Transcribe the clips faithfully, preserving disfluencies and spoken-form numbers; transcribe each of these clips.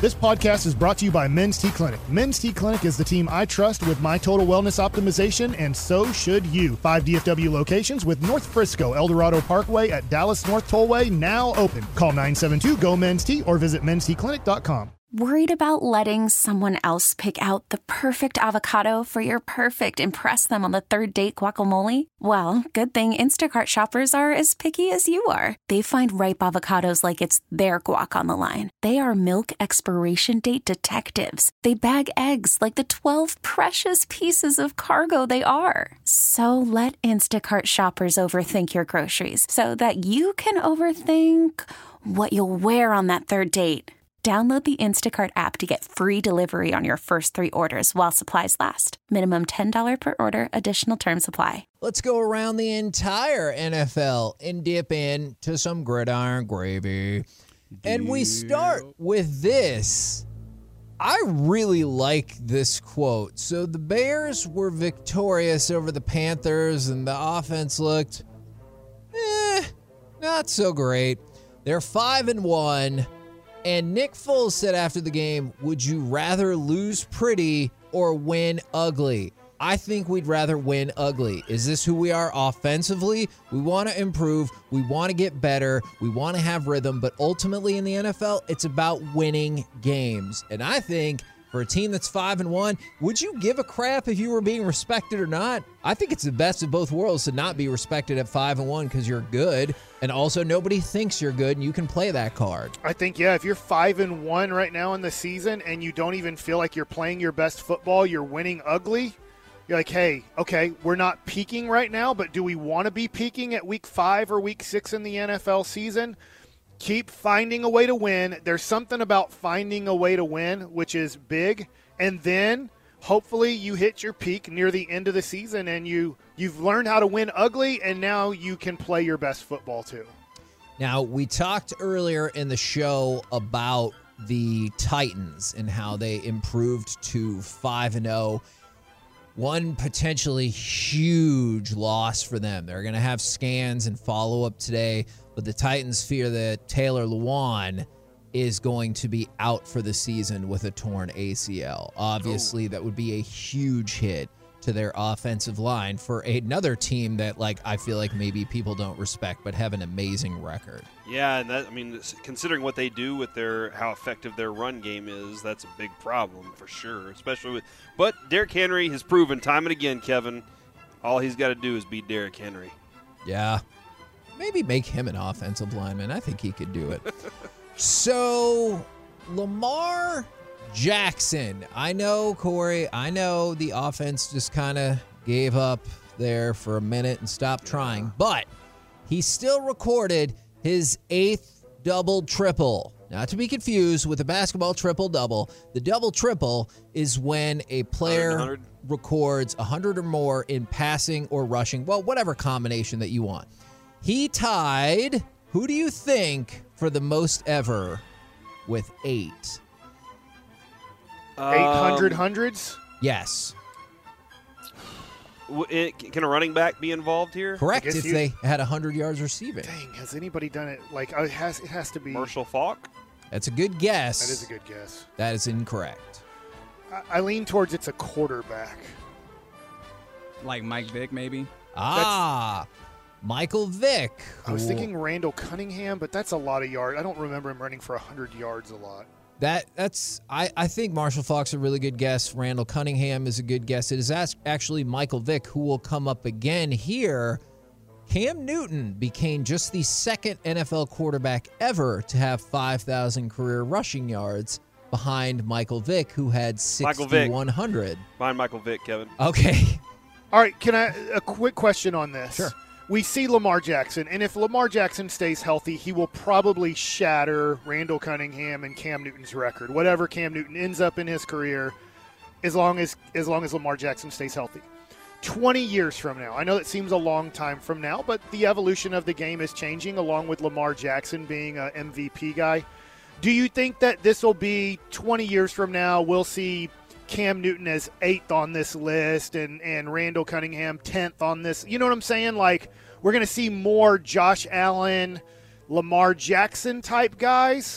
This podcast is brought to you by Men's T Clinic. Men's T Clinic is the team I trust with my total wellness optimization, and so should you. Five D F W locations with North Frisco, El Dorado Parkway at Dallas North Tollway now open. Call nine seven two, G O, men's T or visit men's t clinic dot com. Worried about letting someone else pick out the perfect avocado for your perfect impress them on the third date guacamole? Well, good thing Instacart shoppers are as picky as you are. They find ripe avocados like it's their guac on the line. They are milk expiration date detectives. They bag eggs like the twelve precious pieces of cargo they are. So let Instacart shoppers overthink your groceries so that you can overthink what you'll wear on that third date. Download the Instacart app to get free delivery on your first three orders while supplies last. Minimum ten dollars per order. Additional terms apply. Let's go around the entire N F L and dip in to some gridiron gravy. And we start with this. I really like this quote. So the Bears were victorious over the Panthers, and the offense looked, eh, not so great. They're five and one. And Nick Foles said after the game, would you rather lose pretty or win ugly? I think we'd rather win ugly. Is this who we are offensively? We want to improve. We want to get better. We want to have rhythm. But ultimately in the N F L, it's about winning games. And I think for a team that's five and one, would you give a crap if you were being respected or not? I think it's the best of both worlds to not be respected at five and one because you're good, and also nobody thinks you're good, and you can play that card. I think, yeah, if you're five and one right now in the season and you don't even feel like you're playing your best football, you're winning ugly. You're like, hey, okay, we're not peaking right now, but do we want to be peaking at week five or week six in the N F L season? Keep finding a way to win. There's something about finding a way to win, which is big. And then hopefully you hit your peak near the end of the season and you, you've learned how to win ugly, and now you can play your best football too. Now, we talked earlier in the show about the Titans and how they improved to five and oh. One potentially huge loss for them. They're going to have scans and follow-up today, but the Titans fear that Taylor Lewan is going to be out for the season with a torn A C L. Obviously, oh. that would be a huge hit to their offensive line for another team that, like, I feel like maybe people don't respect but have an amazing record. Yeah, and that, I mean, considering what they do with their how effective their run game is, that's a big problem for sure. Especially with, but Derrick Henry has proven time and again, Kevin, all he's got to do is beat Derrick Henry. Yeah, maybe make him an offensive lineman. I think he could do it. So, Lamar Jackson. I know, Corey, I know the offense just kind of gave up there for a minute and stopped trying, but he still recorded his eighth double-triple. Not to be confused with a basketball triple-double. The double-triple is when a player one hundred records one hundred or more in passing or rushing, well, whatever combination that you want. He tied, who do you think, for the most ever with eight? eight hundred um, hundreds? Yes. It, can a running back be involved here? Correct, if you, they had one hundred yards receiving. Dang, has anybody done it? Like, it has, it has to be. Marshall Faulk? That's a good guess. That is a good guess. That is incorrect. I, I lean towards it's a quarterback. Like Mike Vick, maybe? Ah, that's, Michael Vick. I was thinking Randall Cunningham, but that's a lot of yards. I don't remember him running for one hundred yards a lot. That that's I, I think Marshall Faulk's a really good guess. Randall Cunningham is a good guess. It is actually Michael Vick who will come up again here. Cam Newton became just the second N F L quarterback ever to have five thousand career rushing yards behind Michael Vick, who had sixty-one hundred. Behind Michael Vick, Kevin. Okay. All right, can I a quick question on this? Sure. We see Lamar Jackson, and if Lamar Jackson stays healthy, he will probably shatter Randall Cunningham and Cam Newton's record. Whatever Cam Newton ends up in his career, as long as as long as Lamar Jackson stays healthy. twenty years from now, I know it seems a long time from now, but the evolution of the game is changing along with Lamar Jackson being an M V P guy. Do you think that this will be twenty years from now, we'll see Cam Newton as eighth on this list and, and Randall Cunningham tenth on this? You know what I'm saying? Like, we're going to see more Josh Allen, Lamar Jackson type guys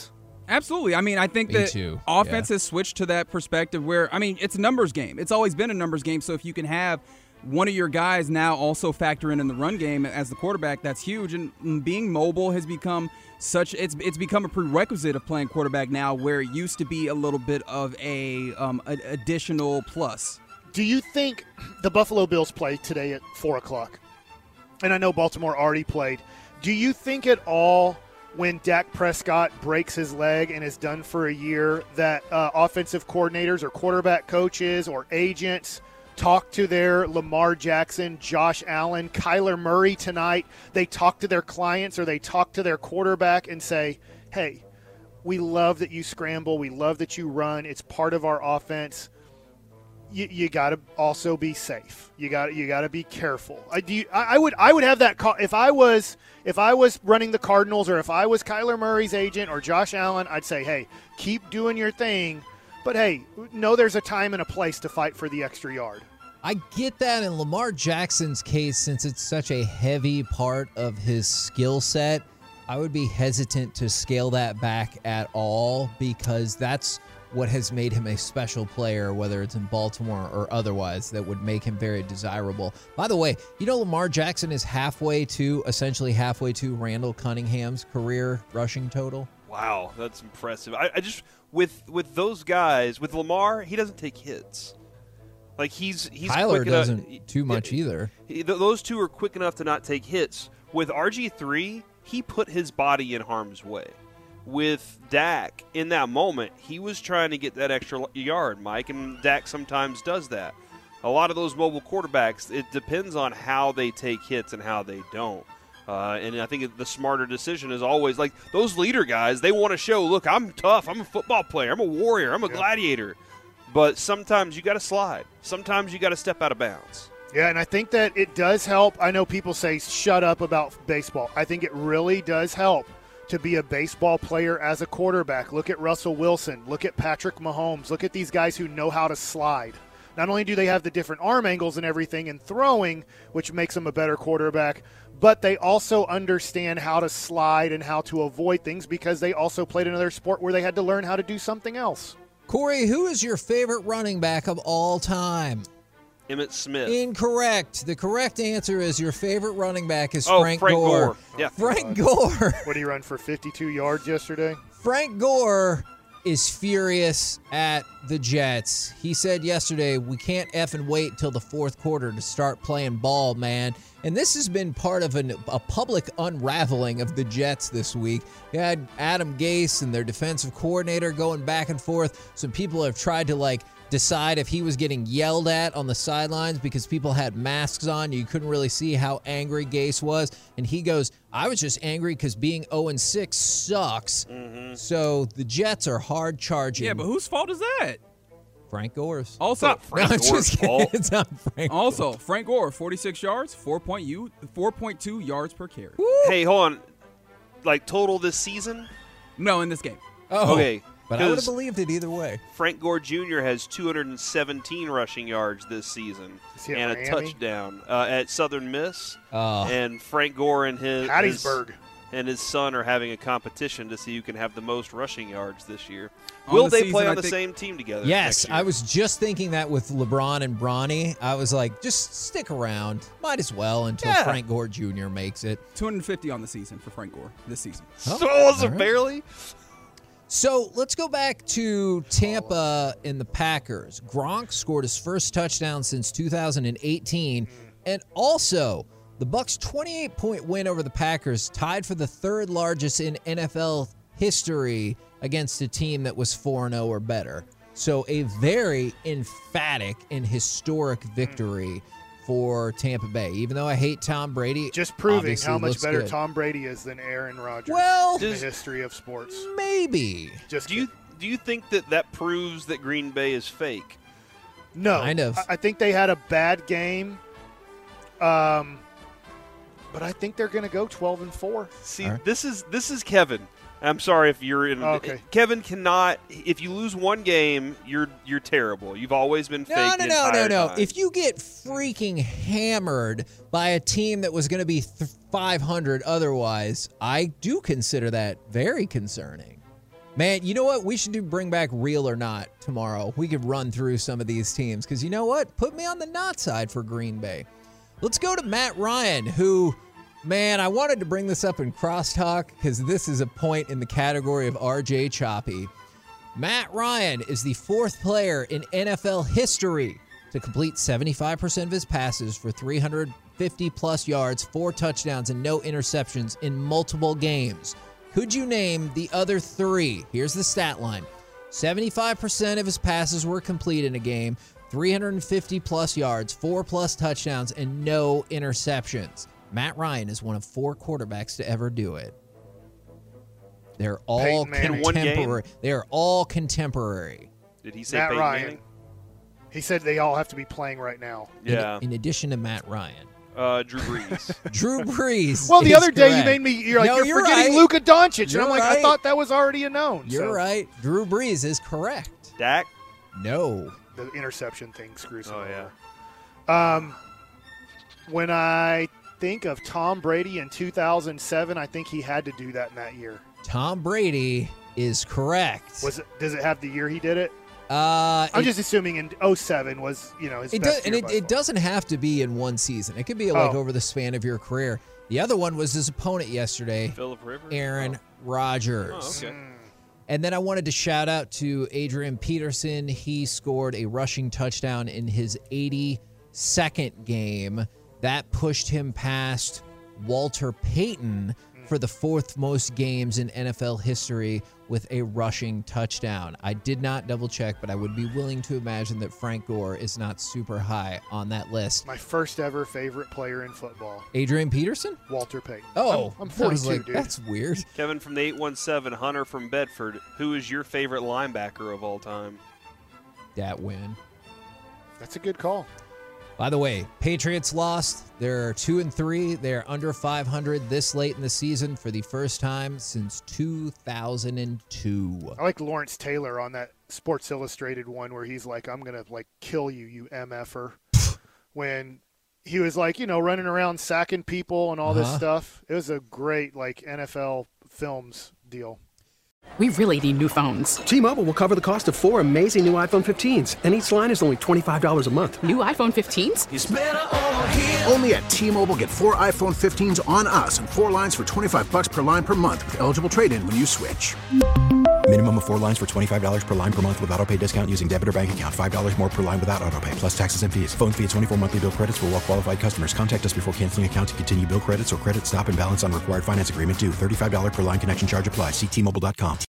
Absolutely. I mean, I think Me that too. offense Yeah. has switched to that perspective where, I mean, it's a numbers game. It's always been a numbers game. So if you can have one of your guys now also factor in in the run game as the quarterback, that's huge. And being mobile has become such it's it's become a prerequisite of playing quarterback now, where it used to be a little bit of a um, a, additional plus. Do you think the Buffalo Bills play today at four o'clock? And I know Baltimore already played. Do you think at all when Dak Prescott breaks his leg and is done for a year that uh, offensive coordinators or quarterback coaches or agents talk to their Lamar Jackson, Josh Allen, Kyler Murray tonight? They talk to their clients or they talk to their quarterback and say, hey, we love that you scramble. We love that you run. It's part of our offense. You, you got to also be safe. You got you got to be careful. I, do you, I, I would I would have that call if I was if I was running the Cardinals or if I was Kyler Murray's agent or Josh Allen. I'd say, hey, keep doing your thing, but hey, know there's a time and a place to fight for the extra yard. I get that in Lamar Jackson's case, since it's such a heavy part of his skill set, I would be hesitant to scale that back at all, because that's what has made him a special player, whether it's in Baltimore or otherwise, that would make him very desirable. By the way, you know Lamar Jackson is halfway to, essentially halfway to Randall Cunningham's career rushing total. Wow, that's impressive. I, I just with with those guys, with Lamar, he doesn't take hits. Like he's he's Tyler quick doesn't enough, too much he, either. He, th- those two are quick enough to not take hits. With R G three, he put his body in harm's way. With Dak, in that moment, he was trying to get that extra yard, Mike, and Dak sometimes does that. A lot of those mobile quarterbacks, it depends on how they take hits and how they don't. Uh, and I think the smarter decision is always, like, those leader guys, they want to show, look, I'm tough, I'm a football player, I'm a warrior, I'm a yeah. gladiator. But sometimes you got to slide. Sometimes you got to step out of bounds. Yeah, and I think that it does help. I know people say shut up about baseball. I think it really does help to be a baseball player as a quarterback. Look at Russell Wilson. Look at Patrick Mahomes. Look at these guys who know how to slide. Not only do they have the different arm angles and everything in throwing, which makes them a better quarterback, but they also understand how to slide and how to avoid things because they also played another sport where they had to learn how to do something else. Corey, who is your favorite running back of all time? Emmitt Smith. Incorrect. The correct answer is your favorite running back is oh, Frank, Frank Gore. Gore. Yeah. Frank Gore. What did he run for, fifty-two yards yesterday? Frank Gore is furious at the Jets. He said yesterday, we can't effing wait till the fourth quarter to start playing ball, man. And this has been part of an, a public unraveling of the Jets this week. You had Adam Gase and their defensive coordinator going back and forth. Some people have tried to, like, decide if he was getting yelled at on the sidelines because people had masks on. You couldn't really see how angry Gase was. And he goes, I was just angry because being oh and six sucks. Mm-hmm. So the Jets are hard charging. Yeah, but whose fault is that? Frank Gore's. Also, It's not Frank No, I'm Gore's just kidding. fault. It's not Frank also Frank Gore, forty-six yards, four point two yards per carry. Hey, hold on. Like, total this season? No, in this game. Oh, Okay. but I would have 'cause believed it either way. Frank Gore Junior has two hundred seventeen rushing yards this season Is he at and a Miami? touchdown uh, at Southern Miss. Oh. And Frank Gore and his, his Hattiesburg. and his son are having a competition to see who can have the most rushing yards this year. On Will the they season, play I on the think- same team together? Yes, next year? I was just thinking that with LeBron and Bronny. I was like, just stick around. Might as well until Yeah. Frank Gore Junior makes it. two hundred fifty on the season for Frank Gore this season. Oh, So was all it right. barely? So let's go back to Tampa and the Packers. Gronk scored his first touchdown since two thousand eighteen, and also the Bucs' twenty-eight point win over the Packers tied for the third largest in N F L history against a team that was four and oh or better. So a very emphatic and historic victory for Tampa Bay. Even though I hate Tom Brady, Just proving obviously how much looks better good. Tom Brady is than Aaron Rodgers Well, in the Does- history of sports. maybe. Just Do you do you think that that proves that Green Bay is fake? No, Kind of. I- I think they had a bad game. Um, but I think they're going to go twelve and four. See, All right. this is this is Kevin. I'm sorry if you're in. Okay. Kevin cannot. If you lose one game, you're you're terrible. You've always been fake. No, the no, no, no, entire no. time. If you get freaking hammered by a team that was going to be th- five hundred otherwise, I do consider that very concerning. Man, you know what? We should do bring back Real or Not tomorrow. We could run through some of these teams because you know what? Put me on the not side for Green Bay. Let's go to Matt Ryan, who, man, I wanted to bring this up in crosstalk because this is a point in the category of R J Choppy. Matt Ryan is the fourth player in N F L history to complete seventy-five percent of his passes for three hundred fifty plus yards, four touchdowns, and no interceptions in multiple games. Could you name the other three? Here's the stat line. seventy-five percent of his passes were complete in a game, three hundred fifty plus yards, four plus touchdowns, and no interceptions. Matt Ryan is one of four quarterbacks to ever do it. They're all contemporary. They're all contemporary. Did he say Matt Peyton Ryan. Manning? He said they all have to be playing right now. Yeah. In, in addition to Matt Ryan. Uh, Drew Brees. Drew Brees. Well, the is other day correct. you made me. You're like No, you're, you're forgetting right. Luka Doncic, You're and I'm like right. I thought that was already a known. You're so. right. Drew Brees is correct. Dak? No. The interception thing screws him Oh, over. Yeah. Um, when I think of Tom Brady in two thousand seven, I think he had to do that in that year. Tom Brady is correct. Was it? Does it have the year he did it? Uh, I'm it, just assuming in oh seven was you know his it best does, and year it, by it far. doesn't have to be in one season. It could be like Oh. over the span of your career. The other one was his opponent yesterday, Phillip Rivers? Aaron Oh. Rodgers. Oh, okay. Mm. And then I wanted to shout out to Adrian Peterson. He scored a rushing touchdown in his eighty-second game. That pushed him past Walter Payton for the fourth most games in N F L history with a rushing touchdown. I did not double check, but I would be willing to imagine that Frank Gore is not super high on that list. My first ever favorite player in football, Adrian Peterson? Walter Payton. Oh, I'm, I'm I was forty-two, like, dude. that's weird. Kevin from the eight one seven, Hunter from Bedford. Who is your favorite linebacker of all time? That win. That's a good call. By the way, Patriots lost. They're two and three. They're under five hundred this late in the season for the first time since two thousand two. I like Lawrence Taylor on that Sports Illustrated one where he's like, "I'm gonna like kill you, you mf'er." When he was like, you know, running around sacking people and all this Uh-huh. stuff. It was a great like N F L Films deal. We really need new phones. T-Mobile will cover the cost of four amazing new iPhone fifteens, and each line is only twenty-five dollars a month. New iPhone fifteens? Only at T-Mobile, get four iPhone fifteens on us and four lines for twenty-five bucks per line per month with eligible trade-in when you switch. Minimum of four lines for twenty-five dollars per line per month with autopay discount using debit or bank account. five dollars more per line without autopay, plus taxes and fees. Phone fee at twenty-four monthly bill credits for well-qualified customers. Contact us before canceling account to continue bill credits or credit stop and balance on required finance agreement due. thirty-five dollars per line connection charge applies. See T Mobile dot com.